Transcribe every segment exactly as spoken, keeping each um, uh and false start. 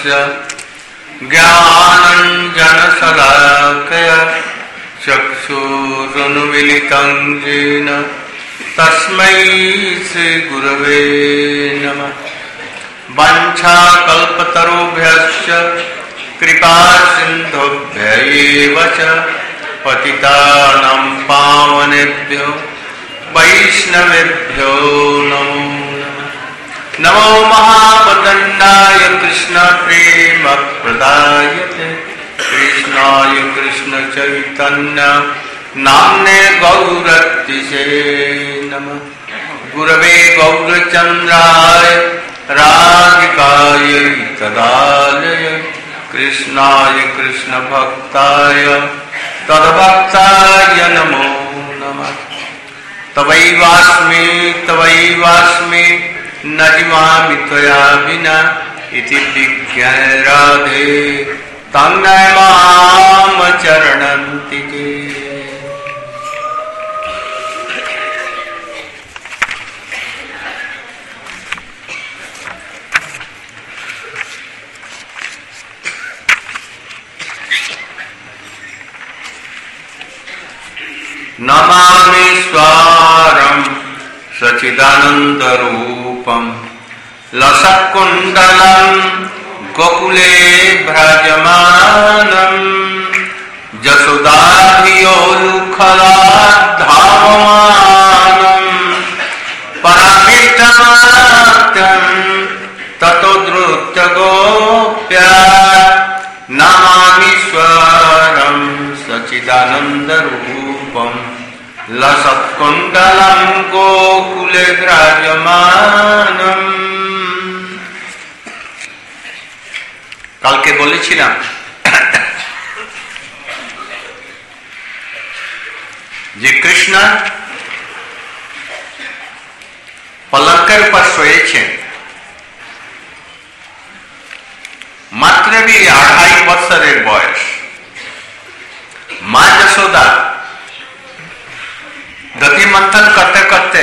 ज्ञानाञ्जनशलाकया चक्षुरुन्मीलितं येन तस्मै श्रीगुरवे नमः। वाञ्छाकल्पतरुभ्यश्च कृपासिन्धुभ्यैव च पतितानां पावनेभ्यो वैष्णवेभ्यो नमो नमः। नमो महावदन्नाय कृष्णप्रेमप्रदायते कृष्णाय कृष्णचैतन्य नाम्ने गौरतिसे नमः। गुरवे गौरचन्द्राय राधिकाय तदालय कृष्णाय कृष्णभक्ताय तद्भक्ताय नमो नमः। तवैवास्मि तवैवास्मि न जीवामि त्वया विना इति विज्ञाय राधे तन्नय माम चरणन्तिके। नमामि स्वारं सच्चिदानन्दरूपं लसत्कुण्डलं गोकुले भ्राजमानं यशोदाभियोलुखलाद्धावमानं परमिष्टमात्यं ततो धृत्यगोप्या। नमामि स्वरं सच्चिदानन्दरूपं लसत्कुण्डलं गोकुले विराजमानम्। কালকে বলেছিলাম যে কৃষ্ণ পলঙ্কের উপর শোয়েছেন, মাত্র আড়াই বছরের বয়স। মা যশোদা दधि मंथन करते करते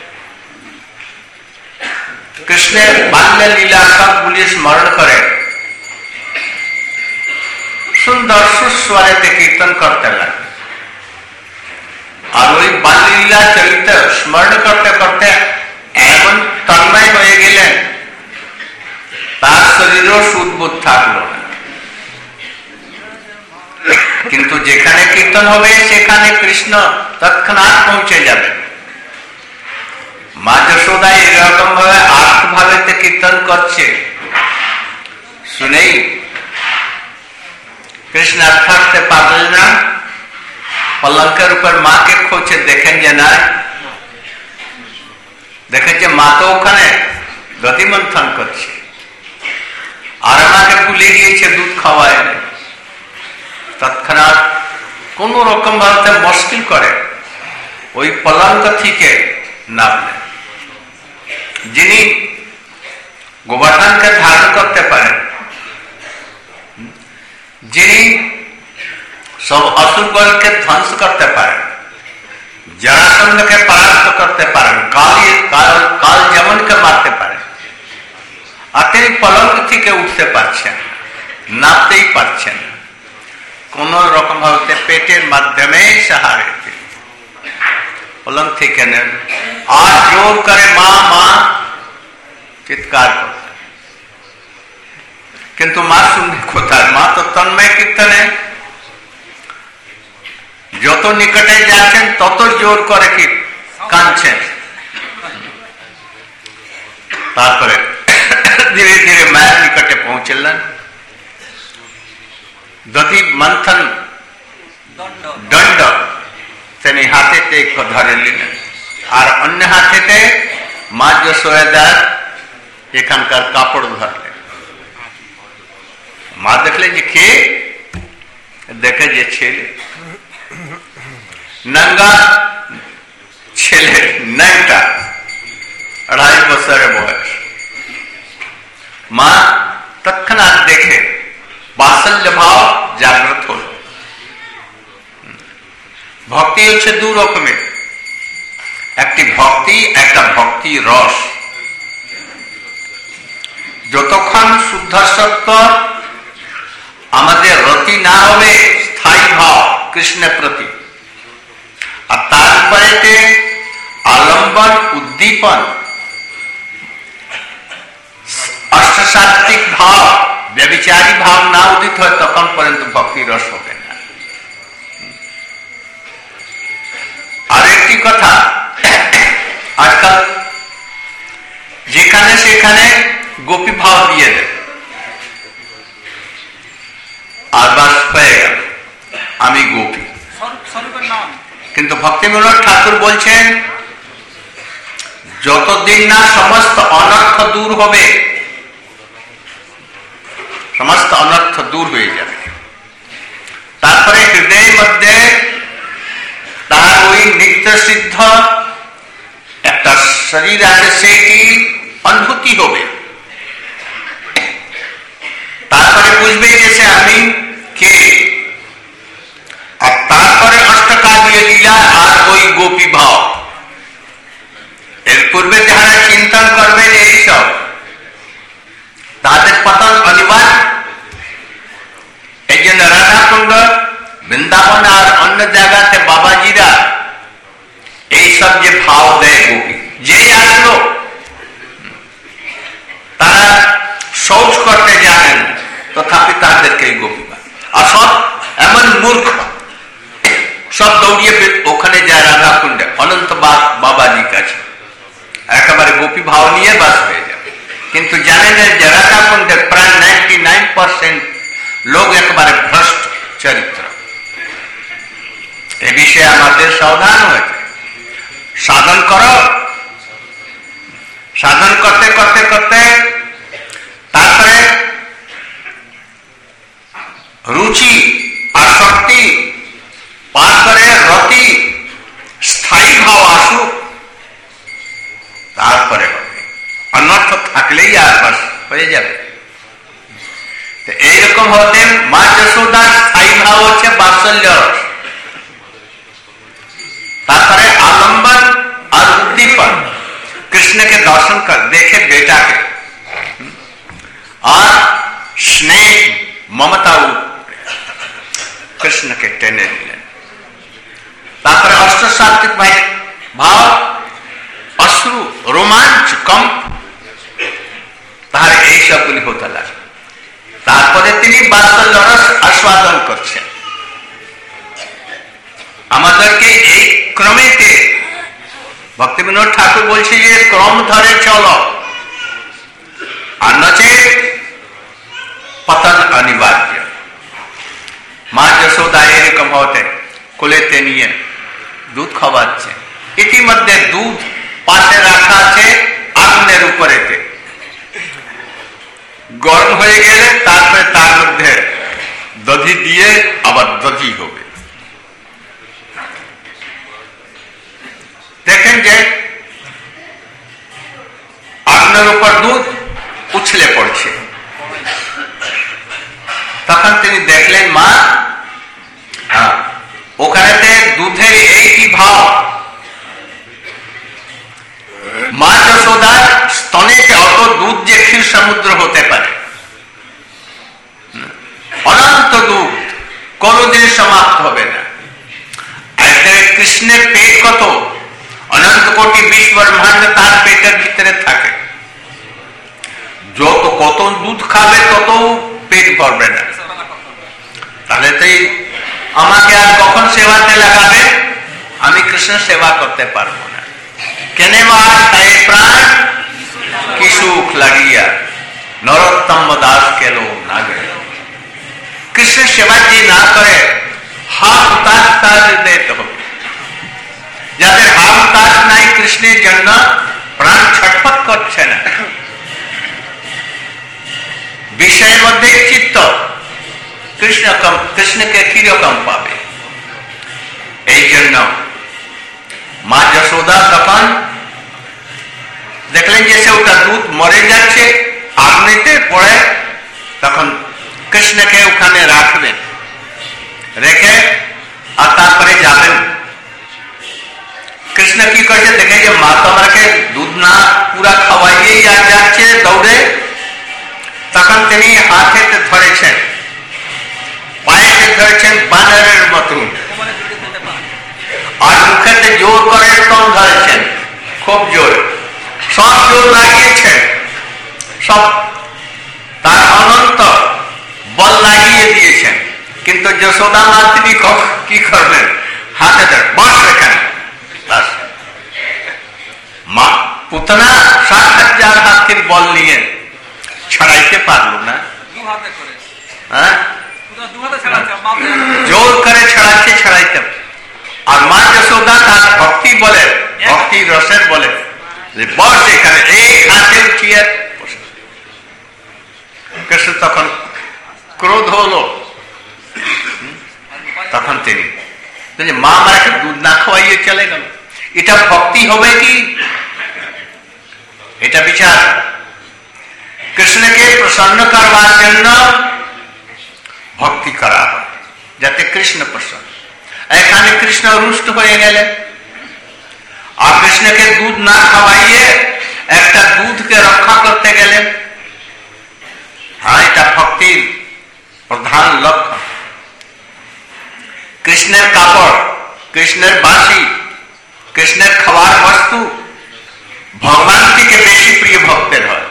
कृष्णेर बाल्य लीला सबगुली स्मरण करे सुंदर सुस्वरे कीर्तन करते लगे और वही बाल्य लीला चरित्र स्मरण करते करते एमन तन्मय हो गेलेन तार शरीरों सुदबुद थाकलो ना। किंतु जेखाने कीर्तन होबे सेखाने कृष्ण तत्क्षणात पहुंचे जाबे। मा यशोदा एरकम भावे आर्थ भावे कीर्तन करछे शुनेई कृष्ण थाकते पारलेन ना। पलंकेर ऊपर मा के खोचे देखें जे ना, देखेछे मा तो ओखाने दधि मंथन करछे और आमाके भुले गिয়েছে दूध खाওয়ায়। तत्क्षणात कोनो रकम भावे मुश्किल करे ওই পলঙ্ক থেকে নামলেন। যিনি গোবর্ধনকে ধারণ করতে পারেন, যিনি সব অসুরগণকে ধ্বংস করতে পারেন, জরাসন্ধকে পরাস্ত করতে পারেন, কালী কাল কাল যেমনকে মারতে পারেন, আর তিনি পলঙ্ক থেকে উঠতে পারছেন, নামতেই পারছেন কোন রকম ভাবে পেটের মাধ্যমে সাহারে पलंग থেকে নেন আর জোর করে মা মা চিৎকার করতে। কিন্তু মা শুনবে কোথায়? মা তো তন্ময় কীর্তনে যত নিকটে যাচ্ছেন তত জোর করে কি কাঁদছেন। তারপরে ধীরে ধীরে মায়ের নিকটে পৌঁছলেন। দধি মন্থন দণ্ড তিনি হাতেতে ধরে নিলেন আর অন্য হাতেতে মা যশোদার এখানকার কাপড় ধরলেন। মা দেখলেন যে কে? দেখে যে ছেলে, नंगा ছেলে, ন্যাংটা, আড়াই বছরের বয়স। মা তৎক্ষণাৎ দেখে বাৎসল্য ভাব জাগ্রত হল। ভক্তি হচ্ছে দু রকমের, একটি ভক্তি, একটা ভক্তি রস। যতক্ষণ শুদ্ধ শুদ্ধ সত্য আমাদের রতি না হবে স্থায়ী ভাব কৃষ্ণের প্রতি, আর তারপরে আলম্বন উদ্দীপন অষ্টসাত্ত্বিক ভাব ব্যভিচারী ভাব না উদিত হয় তখন পর্যন্ত ভক্তি রস হবে না। আর একটি কথা, আজকাল যেখানে সেখানে গোপী ভাব দিয়ে দেয় আর বাস হয়ে গেল আমি গোপী। কিন্তু ভক্তিবিনোদ ঠাকুর বলছেন যতদিন না সমস্ত অনর্থ দূর হবে, সমস্ত অনর্থ দূর হয়ে যাবে, তারপরে হৃদয়ের মধ্যে তার ওই নিত্য সিদ্ধ একটা শরীর আছে সেটি অনুভূতি হবে। তারপরে বুঝবে যে সে আমি কে, আর তারপরে অষ্টকালীয় লীলা আর ওই গোপী ভাব। এর পূর্বে যারা চিন্তন করবেন এইসব তাদের পতন অনিবার্য। এই জন্য রাধাকুণ্ড বৃন্দাবন আর অন্য জায়গাতে বাবাজিরা এইসব যে ভাব দেয় গোপী, যেই আসলো তারা শৌচ করতে জানেন তথাপি তাদেরকে গোপী আর সব এমন মূর্খ সব দৌড়িয়ে ওখানে যায় রাধাকুণ্ডে অনন্ত বাবাজির কাছে, একেবারে গোপী ভাব নিয়ে বাস হয়ে যাবে। কিন্তু জানেন যে রাধাকুণ্ডে প্রায় নাইনটি নাইন পার্সেন্ট লোক একেবারে ভ্রষ্ট চরিত্র। এ বিষয়ে আমাদের সাবধান হয়েছে। সাধন করো, সাধন করতে করতে করতে তারপরে রুচি আসক্তি পার করে রতি স্থায়ী ভাব আসুক, তারপরে হবে। অনর্থ থাকলেই আর বাস হয়ে যাবে। এইরকম হতে মা যশোদার স্থায়ী ভাব হচ্ছে বাৎসল্য রস, তারপরে আলম্বন আর উদ্দীপন কৃষ্ণকে দর্শন কর দেখে বেটাকে, আর স্নেহ মমতা কৃষ্ণকে টেনে নিলেন। তারপরে অষ্টসাত্ত্বিক ভাব অশ্রু রোমাঞ্চ কম্প, তাহলে এই সবগুলি হতে লাগে। তারপরে তিনি বাৎসল্য রস আস্বাদন করছেন। আমাদেরকে এই ক্রমেতে ভক্তিবিনোদ ঠাকুর বলছে যে ক্রম ধরে চলো, আর নচেত পতন অনিবার্য। মা যশোদা এরকম হতে কোলেতে নিয়ে দুধ খাওয়াচ্ছে, ইতিমধ্যে দুধ পাশে রাখা আছে আগুনের উপরেতে, গরম হয়ে গেলে তারপরে তার মধ্যে দধি দিয়ে আবার দধি হবে। দেখেন যে আগুনের উপর দুধ উছলে পড়ছে, তখন তিনি দেখলেন মা ওখানেতে দুধের এই কি ভাব, মা যশোদার স্তনেতে অত দুধ যে ক্ষীর সমুদ্র হতে পারে, অনন্ত দুধ কোনদিন সমাপ্ত হবে না। কৃষ্ণের পেট কত, অনন্ত কোটি বিশ ব্রহ্মাণ্ড তার পেটের ভিতরে থাকে, যত কত দুধ খাবে তত পেট ভরবে না। তাহলে তো আমাকে আর কখন সেবাতে লাগাবে, আমি কৃষ্ণ সেবা করতে পারবো না। কেনে মার তাই প্রাণ কি সুখ লাগিয়া নরোত্তম দাস কেল না গেল। কৃষ্ণের সেবা যে না করে হাত তাস তার দিতে হবে। যাদের হাত তাস নাই কৃষ্ণের জন্য প্রাণ ছটফট করছে না, বিষয়ের মধ্যে চিত্ত, কৃষ্ণ কৃষ্ণকে কিরকম পাবে? এই জন্য মা যশোদা তখন দেখলেন যে সে ওটা দুধ মরে যাচ্ছে আগুনেতে পড়ে, তখন কৃষ্ণকে ওখানে রাখবেন, রেখে আর তারপরে যাবেন। কৃষ্ণ কি করছে দেখে যে মা তোমাকে দুধ না পুরা খাওয়াইয়েই আর যাচ্ছে দৌড়ে, তখন তিনি হাতেতে ধরেছেন, পায়েতে ধরেছেন বানরের মতন, আর মুখেতে জোর করে স্তন ধরেছেন, খুব জোর, সব জোর লাগিয়েছেন, সব তার অনন্ত বল লাগিয়ে দিয়েছেন। কিন্তু যশোদা মা তিনি কি করবেন, হাতে ধরে বস এখানে, মা পুতনা সাত হাজার হাতের বল নিয়ে ছড়াইতে পারলো না, জোর করে ছড়াচ্ছে, ছড়াইতে। আর মা যশোদা তার ভক্তি বলে, ভক্তি রসের বলে যে বস এখানে, এই হাতে উঠিয়ে। কৃষ্ণ তখন ক্রোধ হলো, তখন তিনি মা আমাকে দুধ না খাওয়াইয়ে চলে গেল। এটা ভক্তি হবে কি? এটা বিচার। কৃষ্ণকে প্রসন্ন করবার জন্য ভক্তি করা হয়, যাতে কৃষ্ণ প্রসন্ন। এখানে কৃষ্ণ রুষ্ট হয়ে গেলেন, আর কৃষ্ণকে দুধ না খাওয়াইয়ে একটা দুধকে রক্ষা করতে গেলেন। হ্যাঁ, এটা ভক্তির প্রধান লক্ষ্য। কৃষ্ণের কাপড়, কৃষ্ণের বাঁশি, কৃষ্ণের খাবার বস্তু ভগবান থেকে বেশি প্রিয় ভক্তের হয়।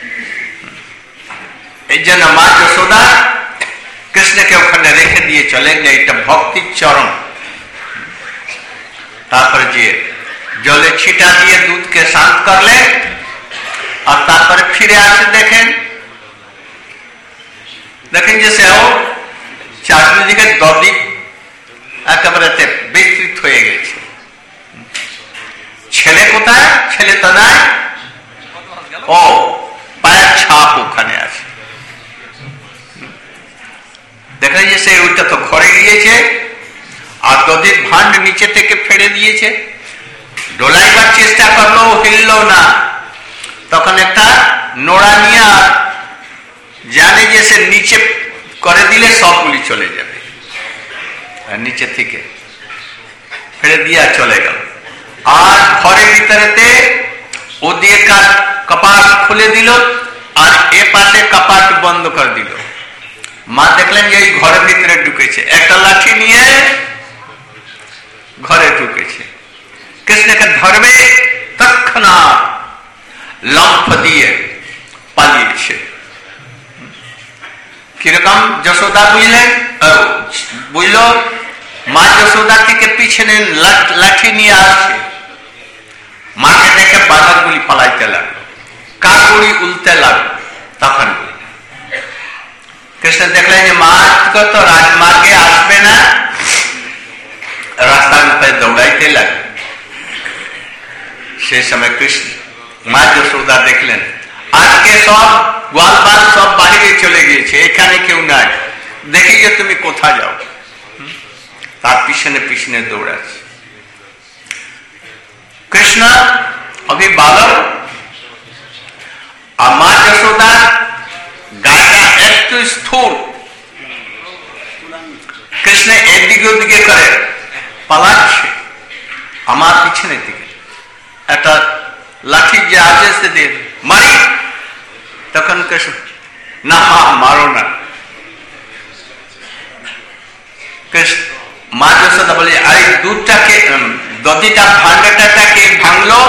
এই জন্য মা যশোদা কৃষ্ণকে ওখানে রেখে দিয়ে চলে গেলে, এটা ভক্তির চরণ। তারপরে যে জলে ছিটা দিয়ে দুধকে শান্ত করলেন, আর তারপরে ফিরে আসে, দেখেন দেখেন যে সেও চারদিকে দদি একেবারে বিস্তৃত হয়ে গেছে। ছেলে কোথায়? ছেলে তো নাই, ও পায়ের ছাপ ওখানে আছে। দেখা যায় সে ওইটা তো ঘরে গিয়েছে, আর দধির ভান্ড নিচে থেকে ফেলে দিয়েছে। ডোলাইবার চেষ্টা করলো, হিললো না। তখন একটা নোড়া নিয়ে, আর জানে যে সে নিচে করে দিলে সবগুলি চলে যাবে, আর নিচে থেকে ফেলে দিয়ে চলে গেল। আর ঘরের ভিতরেতে ও দিয়ে কপাট খুলে দিল, আর এ পাশে কপাট বন্ধ করে দিল। মা দেখলেন যে এই ঘরের ভিতরে ঢুকেছে, একটা লাঠি নিয়ে ঘরে ঢুকেছে। কৃষ্ণকে ধরবে, তৎক্ষণাৎ লম্ফ দিয়ে পালিয়েছে। কিরকম যশোদা বুঝলেন, বুঝল মা যশোদা থেকে পিছনে লাঠি নিয়ে আসছে। মাকে দেখে বানরগুলি পালাইতে লাগলো, কাকুড়ি উল্টে লাগলো। তখন কৃষ্ণ দেখলেন যে মা তো রাজমার্গে আসবে না, রাস্তার উপরে দৌড়াইতে লাগবে। সেই সময় কৃষ্ণ মা যশোদা দেখলেন আজকে সব গোয়ালবাল সব বাহিরে চলে গিয়েছে, এখানে কেউ নাই, দেখি যে তুমি কোথায় যাও। তার পিছনে পিছনে দৌড়াচ্ছে। কৃষ্ণ अभी बालक और मां यशोदा गायটা একটু স্থূল। কৃষ্ণ এদিকে ওদিকে করে পালাচ্ছে আমার পিছনে দিকে, একটা লাঠি যে আছে সে দিয়ে মারি। তখন কৃষ্ণ না মা মারো না। কৃষ্ণ মা যশোদা বলে আরে দুধটাকে দধিটা ভান্ডাটাকে ভাঙলো,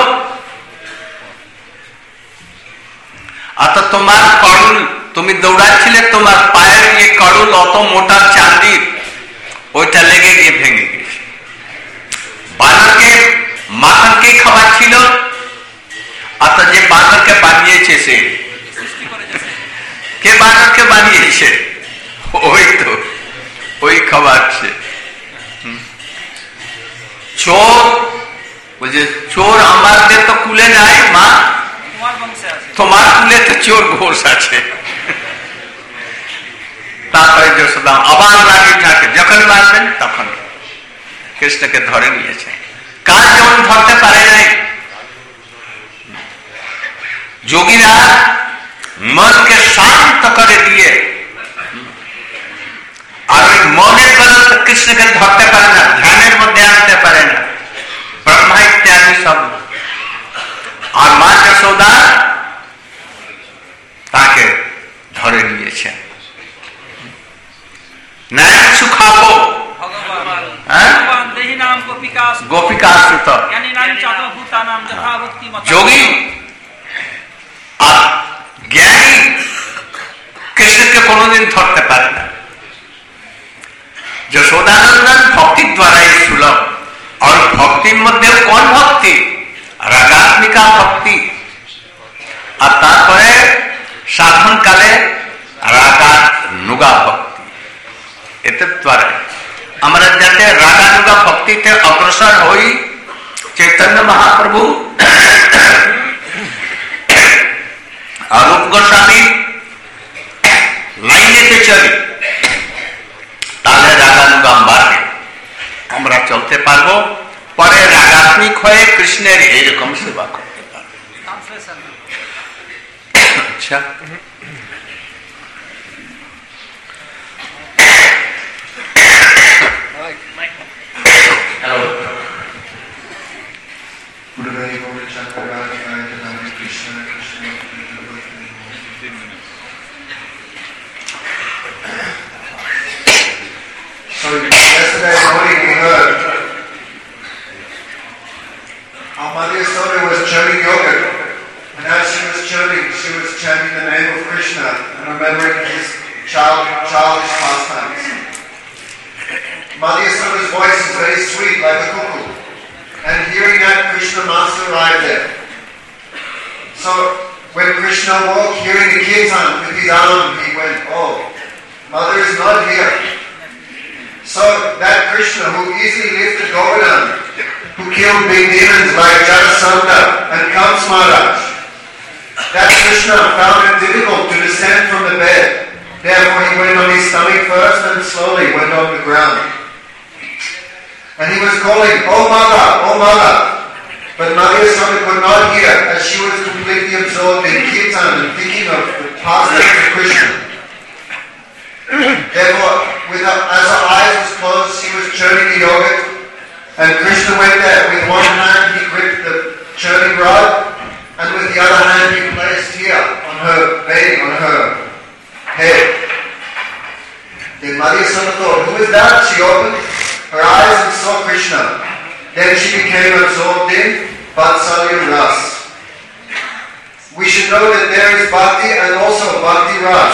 অত তোমার করুল, তুমি দৌড়াচ্ছিলে, তোমার পায়ের যে করুল অত মোটা চাঁদির, ওইটা লেগে গিয়ে ভেঙে গেছে। বানরকে মাখনকে খাওয়াচ্ছিল, অত যে বানরকে বানিয়েছে সে কে? বানরকে বানিয়েছে ওই তো, ওই খাওয়াচ্ছে। চোর বলছে চোর আমাদের তো কুলে নাই মা, তোমার কুলে তো চোর ঘোষ আছে। তারপরে যশোদা আবার রাগি থাকে, যখন মারবেন তখন কৃষ্ণকে ধরে নিয়েছে। কার যেমন ধরতে পারে নাই, যোগীরা মনকে শান্ত করে দিয়ে, আর ওই মনের বদল কৃষ্ণকে ধরতে পারে না, ধ্যানের মধ্যে আনতে পারে না, ব্রহ্মা ইত্যাদি সব। আর মা যশোদা তাকে ধরে নিয়ে দিয়েছেন। नैन सुखापो गोपिका श्रुत जोगी और ज्ञानी कृष्ण के कोनोदिन धरते पारे ना। यशोदानंदन भक्ति द्वारा ही सुलभ और भक्ति मध्य कौन भक्ति रागात्मिका भक्ति और तारपरे साधन काले रागानुगा भक्ति एत द्वारा আমরা যাতে রাগানুগা ভক্তিতে অগ্রসর হই চৈতন্য মহাপ্রভু আর রূপ গোস্বামী লাইনেতে চলি তাহলে রাগানুগা মার্গে আমরা চলতে পারবো, পরে রাগাত্মিক হয়ে কৃষ্ণের এইরকম সেবা করতে পারবো। আচ্ছা, So yesterday morning we heard how Mother Yasoda was churning yogurt, and as she was churning, she was chanting the name of Krishna and remembering his child, childish pastimes. Mother Yasoda's voice is very sweet, like a cuckoo, and hearing that, Krishna Master arrived there. So when Krishna woke, hearing the kirtan with his arm, he went, "Oh, Mother is not here." So that Krishna who easily lifted Govardhan, who killed big demons like Jarasandha and Kamsa Maharaj, that Krishna found it difficult to descend from the bed. Therefore he went on his stomach first and slowly went on the ground. And he was calling, "Oh Mother, oh Mother." But Mother Yasoda could not hear, as she was completely absorbed in kirtan and thinking of the pastimes of Krishna. Therefore, with her, as her eyes was closed, she was churning the yogurt, and Krishna went there. With one hand he gripped the churning rod, and with the other hand he placed here on her belly, on her head. Then Mother Yasoda thought, "Who is that?" She opened her eyes and saw Krishna. Then she became absorbed in Vatsalya Ras. We should know that there is bhakti and also bhakti ras.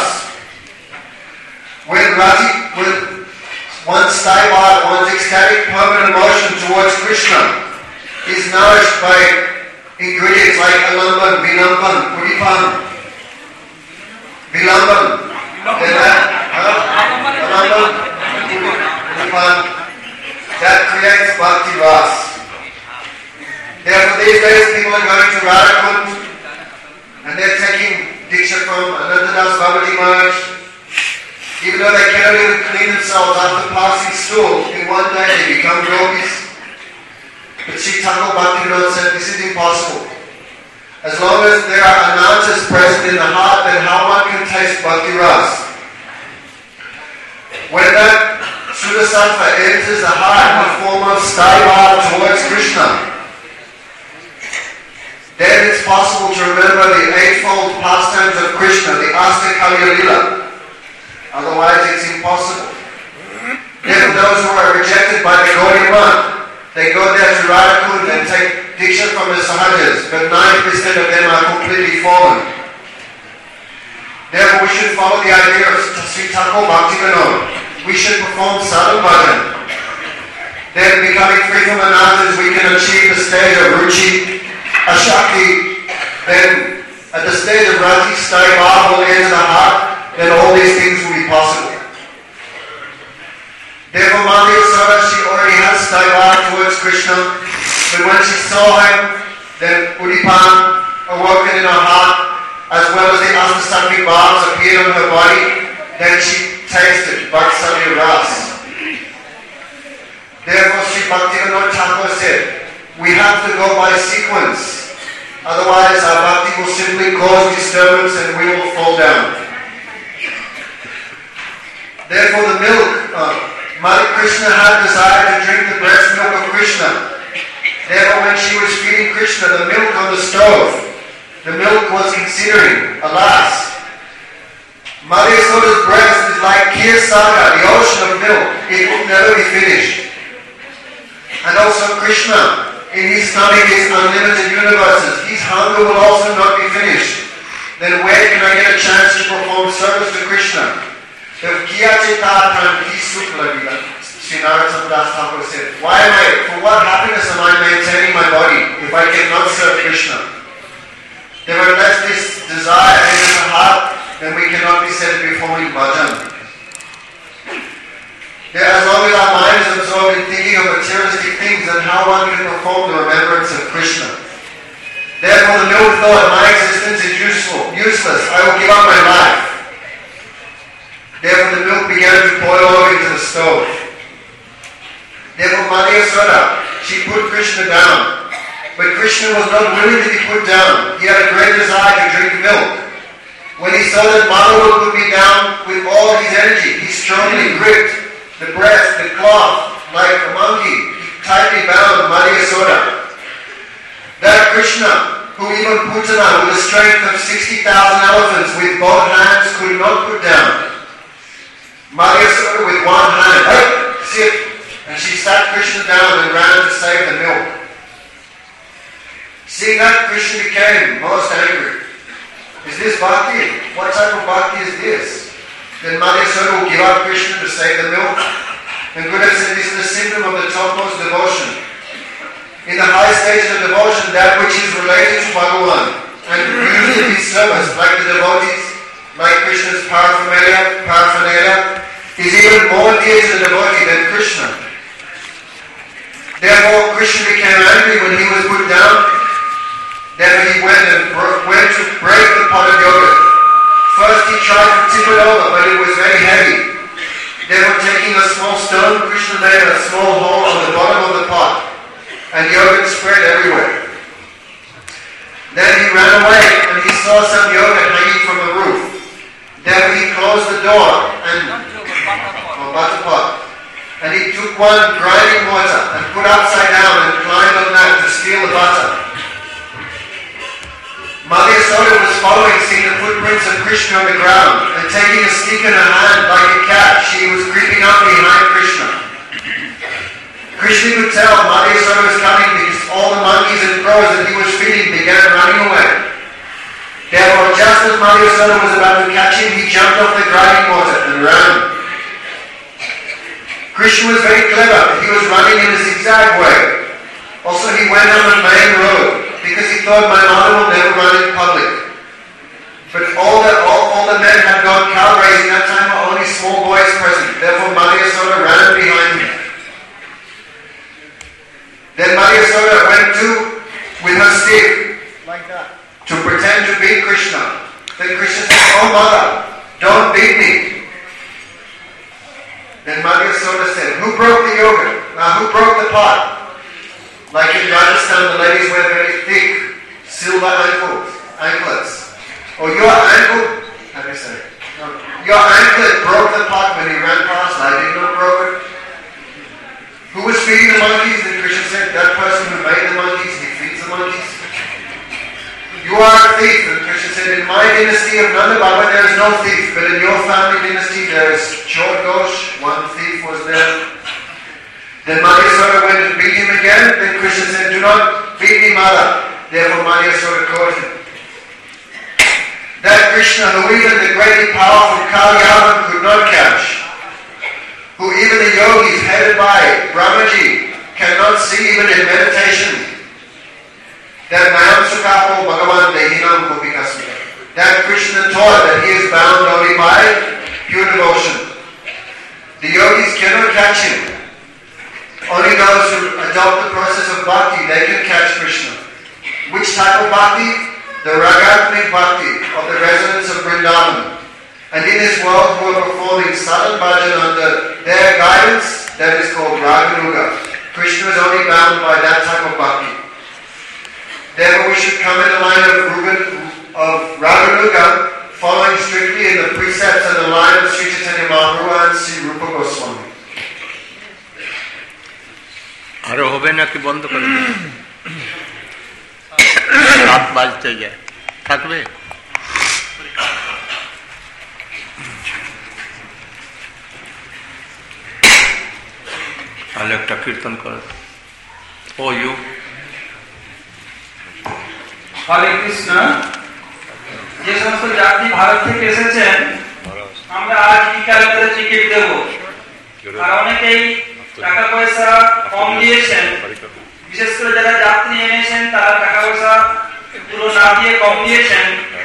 When Rati, when one's staiva, one's ecstatic permanent emotion towards Krishna is nourished by ingredients like alamban, vinamban, pudipan, vilamban, then that, huh? alamban, pudipan, that creates bhakti ras. Therefore these days people are going to Radhakund and they're taking diksha from Anantadas Babaji Maharaj. Even though they cannot even clean themselves after passing stool, in one day they become yogis. But Sri Thakur Bhaktivinoda said this is impossible. As long as there are anantas present in the heart, then how one can taste bhakti ras? When that Sudasattva enters the heart in the form of staiva towards Krishna, then it's possible to remember the eightfold pastimes of Krishna, the Astakalya Lila. Otherwise it's impossible. Therefore those who are rejected by the Gaudiya Math, they go there to Radhakund and take diksha from the Sahajas, but ninety percent of them are completely fallen. Therefore we should follow the idea of Sri Thakur Bhaktivinoda. We should perform sadhu bhajan. Then becoming free from anantas, we can achieve the stage of ruchi, ashakti. Then at the stage of rati, staiva will enter the heart. Then all these things will be possible. Therefore, Mother Yasoda, she already has staiva towards Krishna, but when she saw him, then Udipan awoken in her heart, as well as the Astasattvic bhavs appeared on her body, then she tasted Vatsalya Ras. Therefore, Sri Bhaktivinoda Thakur said, we have to go by sequence, otherwise our bhakti will simply cause disturbance and we will fall down. Therefore the milk, uh, Mother Krishna had desire to drink the breast milk of Krishna. Therefore when she was feeding Krishna the milk on the stove, the milk was considering, alas, Mother Yasoda's breast is like Kir Sagar, the ocean of milk. It will never be finished. And also Krishna, in his stomach is unlimited universes. His hunger will also not be finished. Then where can I get a chance to perform service to Krishna? Sri Narottam Das Thakur said, why am I, for what happiness am I maintaining my body if I cannot serve Krishna? Then unless this desire enters the heart, then we cannot be said to be performing bhajan. As long as our mind is absorbed in thinking of materialistic things, then how one can perform the remembrance of Krishna? Therefore the milk thought, my existence is useful, useless, I will give up my life. Therefore the milk began to boil over into the stove. Therefore Mother Yasoda, she put Krishna down. But Krishna was not willing to be put down. He had a great desire to drink milk. When he saw that Mother would put me down with all his energy, he strongly gripped the breast, the cloth, like a monkey. He tightly bound Mother Yasoda. That Krishna, who even Putana, with the strength of sixty thousand elephants with both hands, could not put down. Mother Yasoda with one hand, hey, sit, and she sat Krishna down and ran to save the milk. Seeing that, Krishna became most angry. Is this bhakti? What type of bhakti is this? Then Mother Yasoda will give up Krishna to save the milk. And Buddha said this is the symptom of the topmost devotion. In the high stage of devotion, that which is related to Bhagavan and uses his service, like the devotees, like Krishna's paraphernalia, paraphernalia, is even more dear to the devotee than Krishna. Therefore, Krishna became angry when he was put down. Therefore, he went and bro- went to break the pot of yogurt. First, he tried to tip it over, but it was very heavy. Therefore, taking a small stone, Krishna made a small hole on the bottom of the pot, and yogurt spread everywhere. Then he ran away, and he saw some yogurt hanging from the roof. Therefore, he closed the door and or butter pot, and he took one grinding mortar and put upside down and climbed on that to steal the butter. Mother Yasoda was following, seeing the footprints of Krishna on the ground, and taking a stick in her hand like a cat, she was creeping up behind Krishna. Krishna could tell Mother Yasoda was coming because all the monkeys and crows that he was feeding began running away. Therefore, just as Mother Yasoda was about to catch him, he jumped off the grinding mortar and ran. Krishna was very clever. He was running in a zigzag way. Also, he went on the main road, because he thought my mother will never run in public. But all the, all, all the men had gone cow grazing. That time were only small boys present. Therefore Mother Yasoda ran behind him. Then Mother Yasoda went to, with her stick, like that, to pretend to beat Krishna. Then Krishna said, oh mother, don't beat me. Then Mother Yasoda said, who broke the yogurt? Now who broke the pot? Like in Rajasthan, the ladies wear very thick silver ankles, anklets. Or your ankle, how do you say? No, your anklet broke the pot when he ran past. I did not broke it. Who was feeding the monkeys? Then Krishna said, that person who made the monkeys, he feeds the monkeys. You are a thief. And Krishna said, in my dynasty of Nanda Baba there is no thief, but in your family dynasty there is Chor Ghosh, one thief was there. Then Mother Yasoda went and beat him again. Then Krishna said, do not beat me, mother. Therefore Mother Yasoda caught him. That Krishna, who even the greatly powerful Kali Yavan could not catch, who even the yogis headed by Brahmaji cannot see even in meditation, that Mayam Sukhapo Bhagavan Dehinam Gopikasmi. That Krishna taught that he is bound only by pure devotion. The yogis cannot catch him. Only those who adopt the process of bhakti, they can catch Krishna. Which type of bhakti? The Ragatmik bhakti of the residents of Vrindavan. And in this world who are performing sadhan bhajan under their guidance, that is called Raganuga. Krishna is only bound by that type of bhakti. Therefore we should come in the line of, Rugan, of Raganuga, following strictly in the precepts and the line of Sri Chaitanya Mahaprabhu and Sri Rupa Goswami. আরো হবে নাকি বন্ধ করে দেবে? রাত বাজতে যায়, থাকবে? তাহলে একটা কীর্তন করে। ও ইউ হরে কৃষ্ণ। যে সমস্ত যাত্রী ভারত থেকে এসেছেন আমরা আজ বিকালে তাদের টিকিট দেব। আর অনেকেই টাকা পয়সা কম দিয়েছেন, বিশেষ করে যারা যাত্রী এনেছেন তারা টাকা পয়সা পুরো না দিয়ে কম দিয়েছেন।